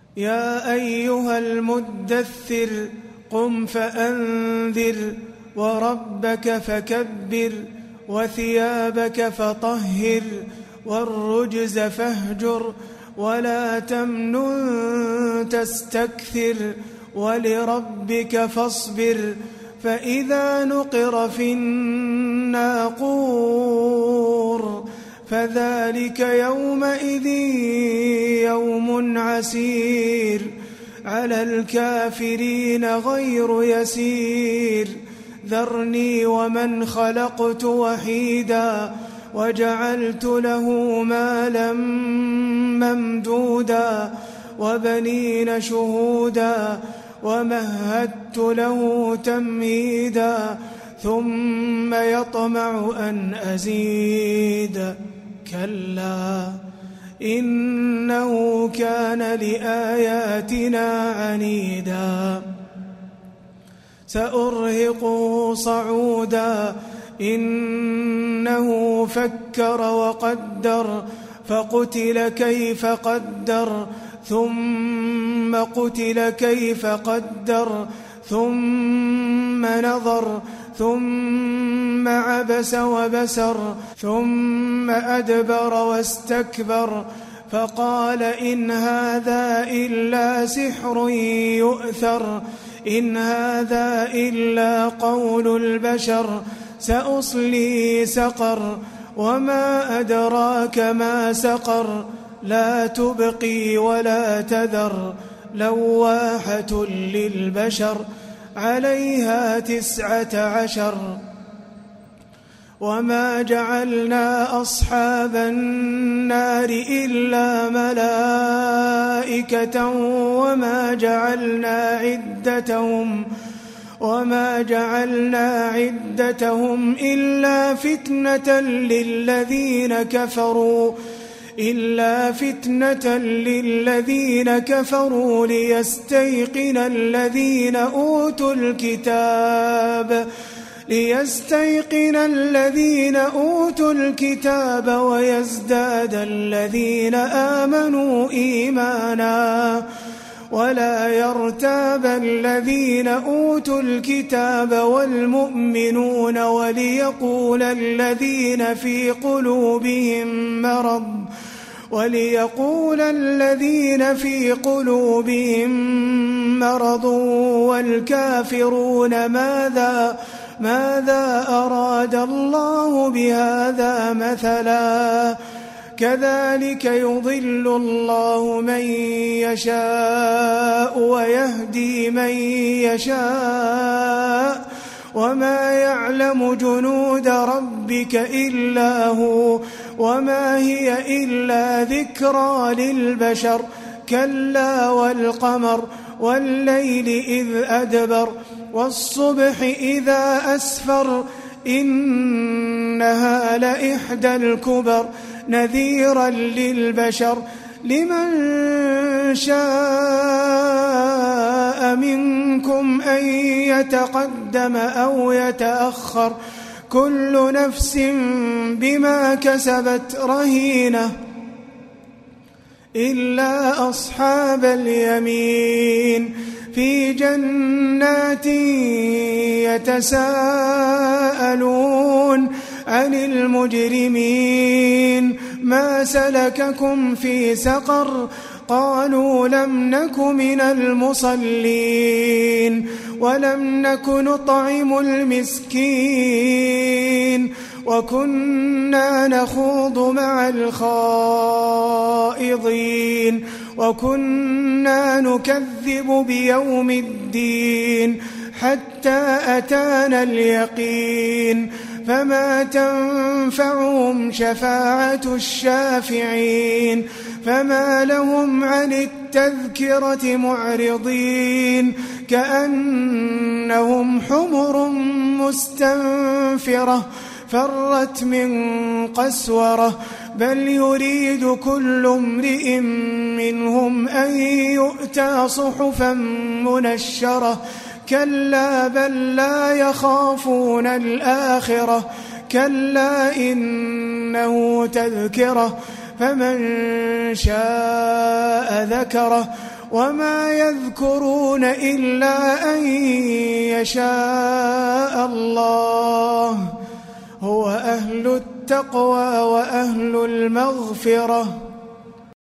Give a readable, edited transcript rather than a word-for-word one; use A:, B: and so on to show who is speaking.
A: يا أيها المدثر قم فأنذر وربك فكبر وثيابك فطهر والرجز فاهجر ولا تمنن تستكثر ولربك فاصبر فإذا نقر في الناقور فذلك يومئذ يوم عسير على الكافرين غير يسير ذرني ومن خلقت وحيدا وجعلت له مالا ممدودا وبنين شهودا ومهدت له تمهيدا ثم يطمع أن أزيد كلا إنه كان لآياتنا عنيدا سأرهقه صعودا إنه فكر وقدر فقتل كيف قدر ثم قتل كيف قدر ثم نظر ثم عبس وبسر ثم أدبر واستكبر فقال إن هذا إلا سحر يؤثر إن هذا إلا قول البشر سأصلي سقر وما أدراك ما سقر لا تبقي ولا تذر لواحة للبشر عليها 19 وما جعلنا أصحاب النار إلا ملائكة وما جعلنا عدتهم إلا فتنة للذين كفروا ليستيقن الذين أوتوا الكتاب ويزداد الذين آمنوا إيمانا ولا يرتاب الذين أوتوا الكتاب والمؤمنون وليقول الذين في قلوبهم مرض والكافرون ماذا أراد الله بهذا مثلا كذلك يضل الله من يشاء ويهدي من يشاء وما يعلم جنود ربك إلا هو وما هي إلا ذكرى للبشر كلا والقمر والليل إذ أدبر والصبح إذا أسفر إنها لإحدى الكبر نذيرا للبشر لمن شاء منكم أن يتقدم أو يتأخر كل نفس بما كسبت رهينة إلا أصحاب اليمين في جنات يتساءلون عن المجرمين ما سلككم في سقر قالوا لم نك من المصلين ولم نك نطعم المسكين وكنا نخوض مع الخائضين وكنا نكذب بيوم الدين حتى أتانا اليقين فما تنفعهم شفاعة الشافعين فما لهم عن التذكرة معرضين كأنهم حمر مستنفرة فرت من قسورة بل يريد كل امرئ منهم أن يؤتى صحفا منشرة كلا بل لا يخافون الآخرة كلا إنه تذكرة فمن شاء ذكره وما يذكرون إلا أن يشاء الله. هو أهل التقوى وأهل المغفرة.